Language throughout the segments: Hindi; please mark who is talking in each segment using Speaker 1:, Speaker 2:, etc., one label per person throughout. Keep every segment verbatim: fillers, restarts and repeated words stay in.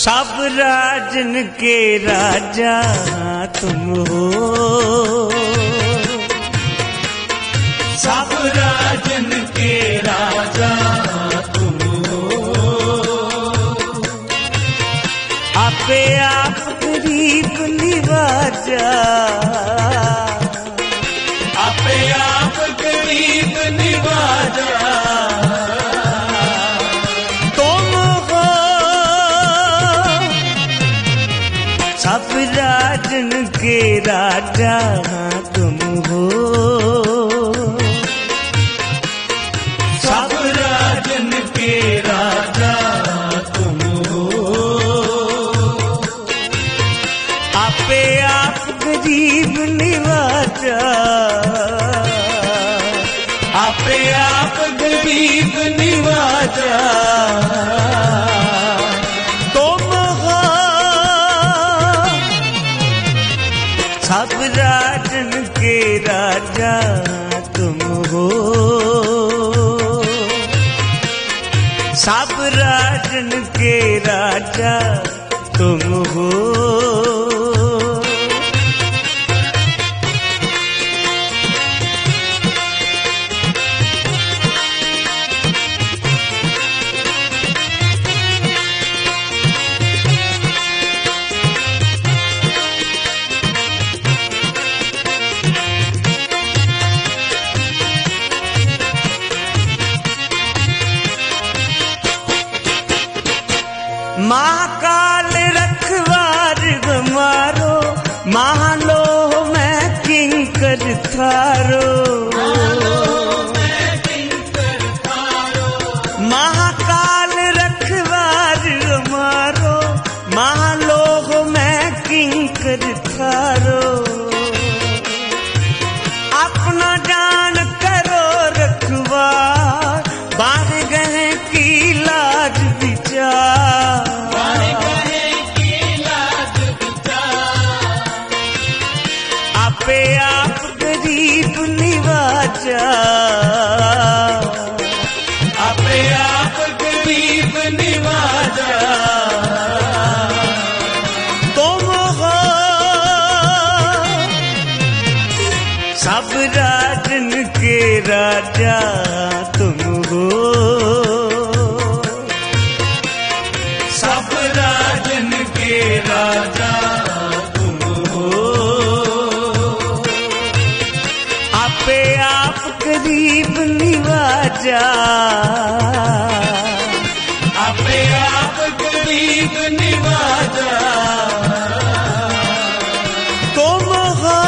Speaker 1: सब राजन के राजा तुम हो,
Speaker 2: सब राजन के राजा तुम हो।
Speaker 1: आपे आप गरीब निवाजा,
Speaker 2: आपे आप गरीब निवाजा।
Speaker 1: सब राजन के राजा तुम हो,
Speaker 2: सब राजन के राजा तुम हो।
Speaker 1: आपे आप गरीब निवाजा,
Speaker 2: आपे आप गरीब निवाजा।
Speaker 1: सब राजन के राजा तुम हो, सब राजन के राजा तुम हो। महाकाल रखवार हमारो, महालो मैं किंकर थारो। महाकाल रखवार हमारो, महालो मैं किंकर थारो। अपना जान करो रखवार, बाहर गए की लाज विचार। आपे आप गरीब निवाजा,
Speaker 2: आपे आप गरीब निवाजा।
Speaker 1: तुम हो सब राजन के राजा तुम हो,
Speaker 2: सब राजन के राजा तुम हो।
Speaker 1: आपे आप गरीब निवाजा,
Speaker 2: आपे आप गरीब निवाजा।
Speaker 1: तुम हो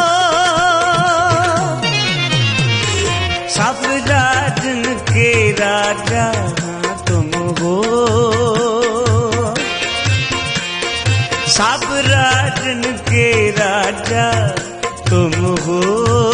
Speaker 1: सब राजन के राजा तुम हो, सब राजन के राजा तुम हो।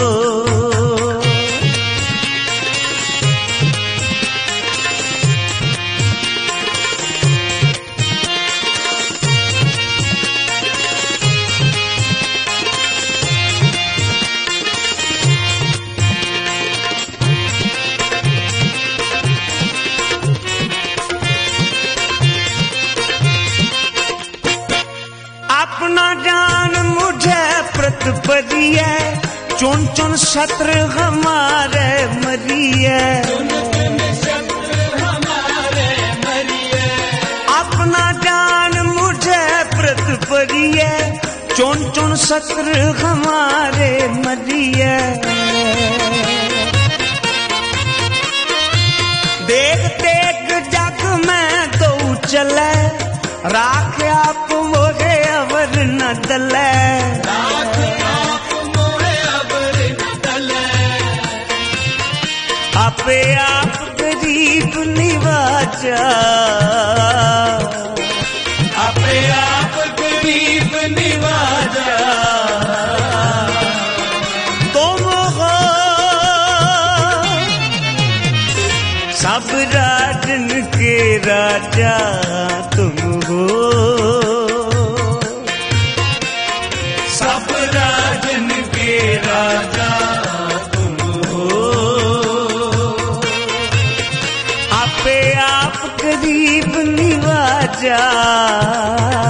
Speaker 1: अपना जान मुझे प्रतिपदिए, चुन चुन शत्रु हमारे मरिए। अपना जान मुझे प्रतिपदिए, चुन चुन शत्रु हमारे मरिए। देख देख जग में तो चले, राख आप मोहे अवर न दले। आपे आप गरीब निवाजा,
Speaker 2: आपे आप गरीब निवाजा।
Speaker 1: तुम हो सब राजन के राजा तुम हो,
Speaker 2: सब राजन के राजा तुम हो।
Speaker 1: आपे आप गरीब निवाजा,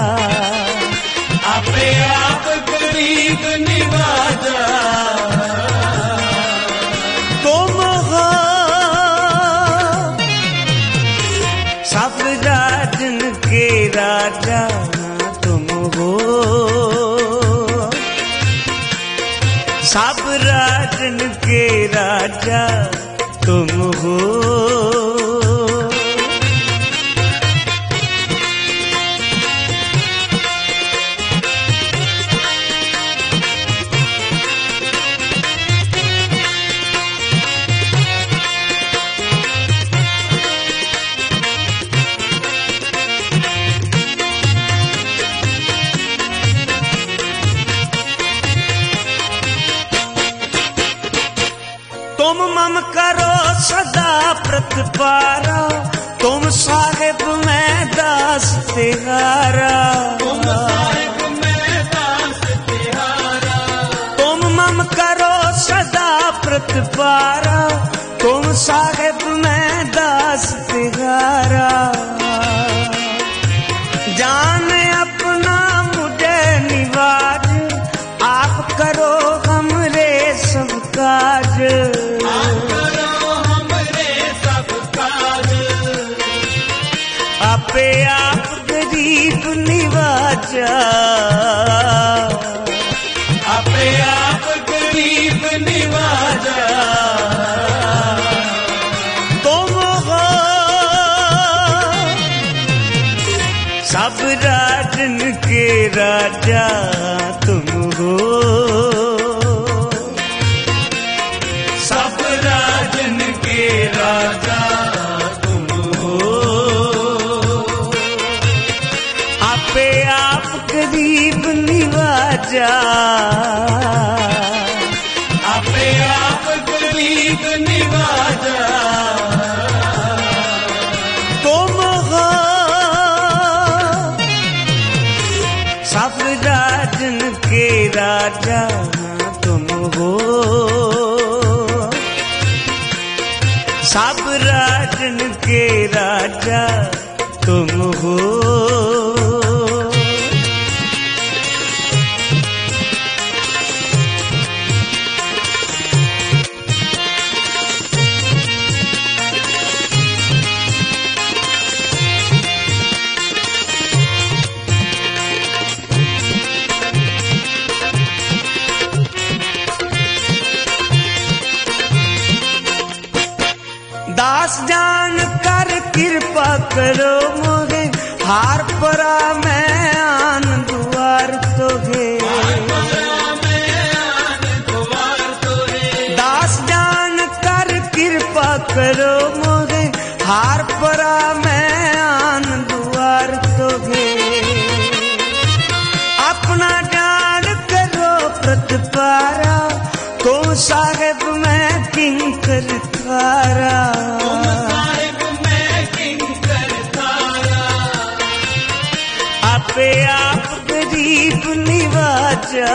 Speaker 1: राजा तुम हो, सब राजन के राजा तुम हो। तुम मम करो सदा प्रतिपारा, तुम साहिब मैं दास तिहारा।
Speaker 2: तुम साहिब मैं दास तिहारा,
Speaker 1: तुम मम करो सदा प्रतिपारा, तुम साहिब मैं दास तिहारा। जान अपना मुझे निवाज, आप करो हमरे सब काज। आपे आप गरीब निवाजा,
Speaker 2: आपे आप गरीब निवाजा।
Speaker 1: तुम हो सब राजन के राजा तुम हो,
Speaker 2: सब राजन के राजा तुम हो।
Speaker 1: आपे आप गरीब निवाजा,
Speaker 2: आपे आप गरीब निवाजा।
Speaker 1: तुम हो सब राजन के राजा तुम हो, सब राजन के राजा तुम हो। दास जान कर कृपा करो मोहे, हार परा मैं आन दुआर तोहे। दास जान कर कृपा करो मोहे, हार परा मैं आन दुआर तोहे। अपना जान करो प्रतिपारा, को साहिब मैं किंकर थारा। आपे आप गरीब निवाजा,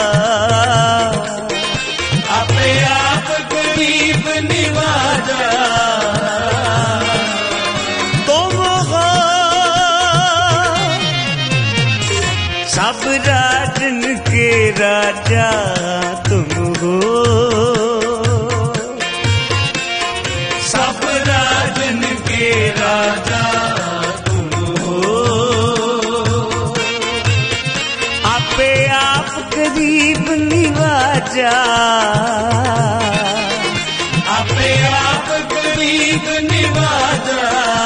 Speaker 2: आपे आप गरीब निवाजा।
Speaker 1: तुम हो सब राजन के राजा तुम हो,
Speaker 2: सब राजन के राजा तुम हो।
Speaker 1: आपे आप गरीब निवाजा,
Speaker 2: आपे आप गरीब निवाजा।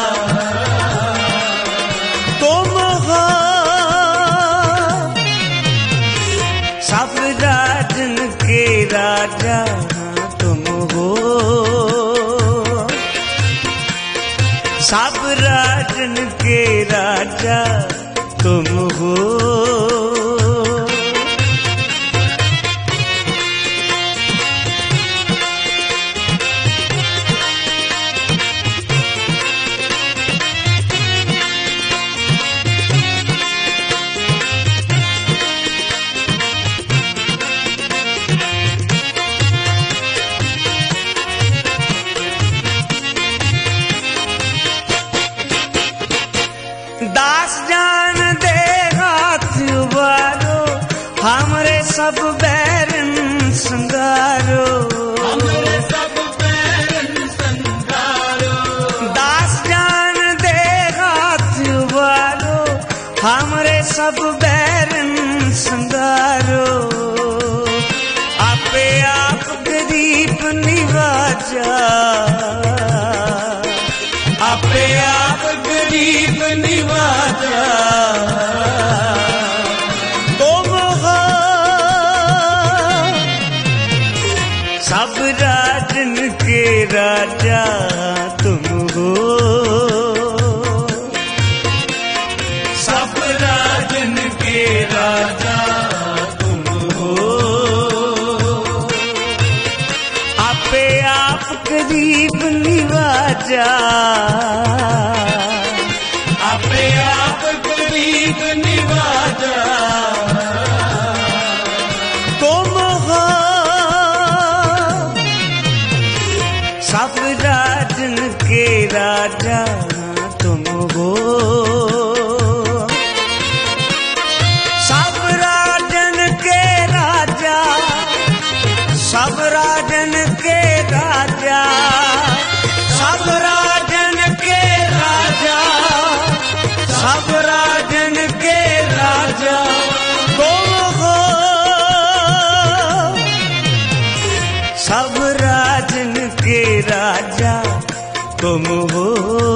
Speaker 1: तुम हो सब राजन के राजा तुम हो, सब राजन के राजा तुम हो। दास जान दे हाथ उबारो, हमरे सब बैरन संगारो।
Speaker 2: हमरे सब बैरन संगारो।
Speaker 1: दास जान दे हाथ उबारो, सब बैरन संगारो, आपे आप गरीब निवाजा,
Speaker 2: आपे आप गरीब निवाजा।
Speaker 1: तुम हो सब राजन के राजा, तुम हो
Speaker 2: सब राजन के राजा, तुम हो
Speaker 1: आपे आप गरीब निवाजा,
Speaker 2: आपे आप गरीब निवाजा।
Speaker 1: तुम हो सब राजन के राजा, तुम हो सब राजन के राजा, सब राजन के राजा, सब राजन के राजा, सब राजन के राजा। तुम हो सब राजन के राजा, तुम हो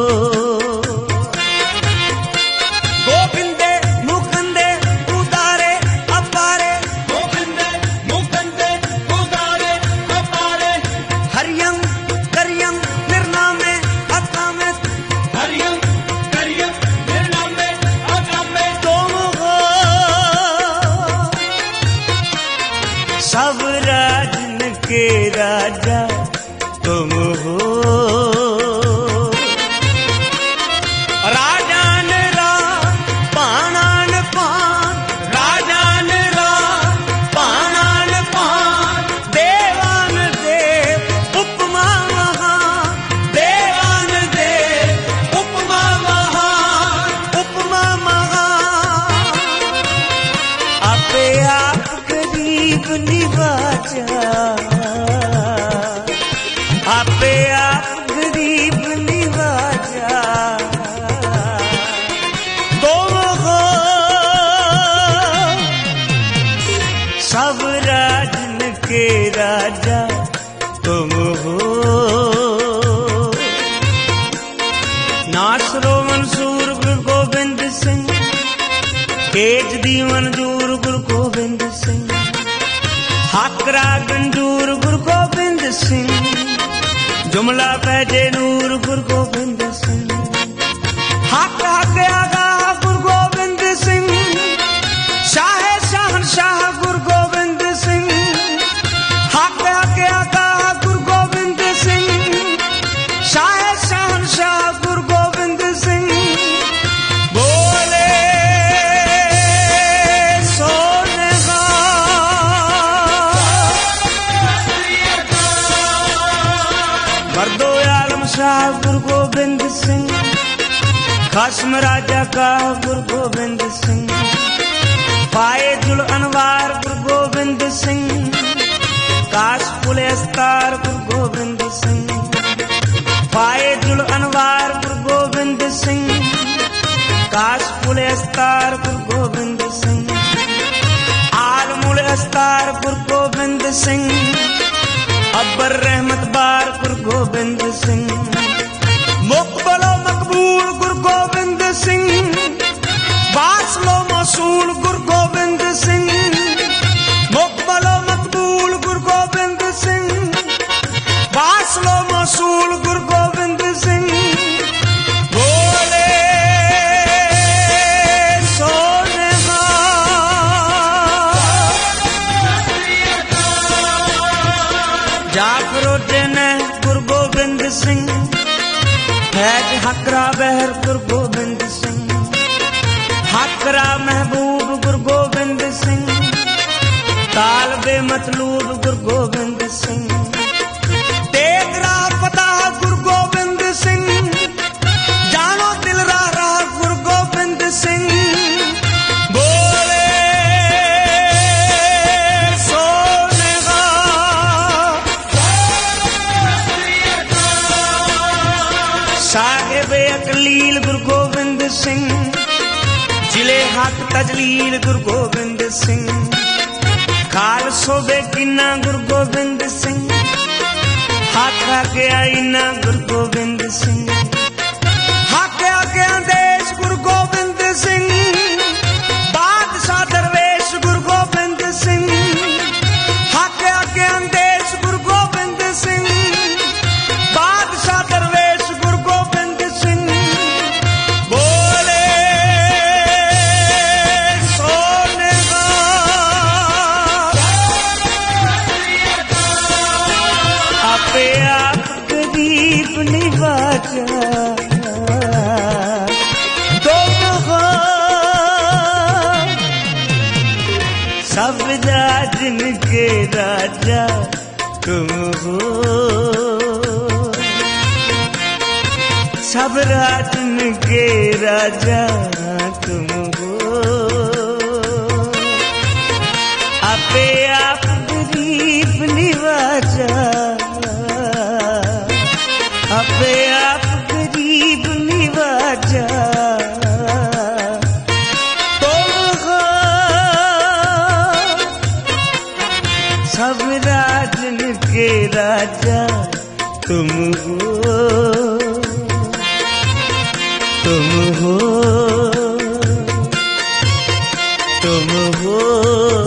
Speaker 1: गोविंदे मुकुंदे उदारे अपारे,
Speaker 2: गोविंदे मुकुंदे उदारे अपारे,
Speaker 1: हरियं करियं निर्नामे अकामे,
Speaker 2: हरियं करियं निर्नामे अकामे।
Speaker 1: तुम हो सब राजन के राजा, तुम हो राजान राम पाणान पान, राजान राम पाणान पान, देवान देव उपमा महान, देवान देव उपमा महान, उपमा महान। आपे आप गरीब निवाजा, आपे आप गरीब निवाजा। तुम हो सब राजन के राजा, तुम हो नासरो मंसूर गुरु गोविंद सिंह, तेज दी मंजूर गुरु गोविंद सिंह, हाकरा गंजूर गुरु गोविंद सिंह, जुमला पैजे नूर गुरु गोविंद सिंह, हक हक आगा गुरु गोविंद सिंह, शाह शहनशाह गुरु गोविंद सिंह, हक हक आगा गुरु गोविंद सिंह, शाह शहनशाह गुरु गोविंद सिंह। बोले सोने मर्दो आलम शाह गुरु गोविंद सिंह, खस्म राजा का गुरु गोविंद सिंह, फायजुल अनवार गुरु गोविंद सिंह, काशफुल अस्तार गुरु गोविंद सिंह, फायजुल अनवार गुरु गोविंद सिंह, काशफुल अस्तार गुरु गोविंद सिंह, आलमुल अस्तार गुरु गोविंद सिंह, अब्बर रहमत बार गुरु गोविंद सिंह, मुकबलो मकबूल गुरु गोविंद सिंह, बासलो मसूल गुरु गोविंद सिंह, मुकबलो मकबूल गुरु गोविंद सिंह, बासलो मसूल गुरु गोविंद सिंह। बोले सोने जाफरुद्दीन गुरु गोविंद सिंह, फैज हकरा बहर गुरु गोविंद सिंह, हकरा महबूब गुरु गोविंद सिंह, तालबे मतलूब गुरु गोविंद सिंह, तेगरा पता गुरु गोविंद सिंह, जानो दिल रा रहा गुरु गोविंद सिंह। बोले सोने साहेब अकलील गुरु गोविंद सिंह, मिले हाथ तजलील गुरु गोविंद सिंह, खाल सोबे किन्ना गुरु गोविंद सिंह, हाथ आगे आईना गुरु गोविंद सिंह, हाथ आगे आदेश गुरु गोविंद सिंह, बादशाह दरवेश गुरु गोविंद सिंह, हाथ आगे आदेश गुरु गोविंद सिंह, बादशाह दरवेश गुरु गोविंद सिंह। बोले सोने आपे आप गरीब निवाजा सब राजन के राजा तुम हो, सब राजन के राजा तुम हो, आपे आप गरीब निवाजा, आपे आप गरीब निवाजा सब राजन के राजा तुम हो, तुम हो, तुम हो।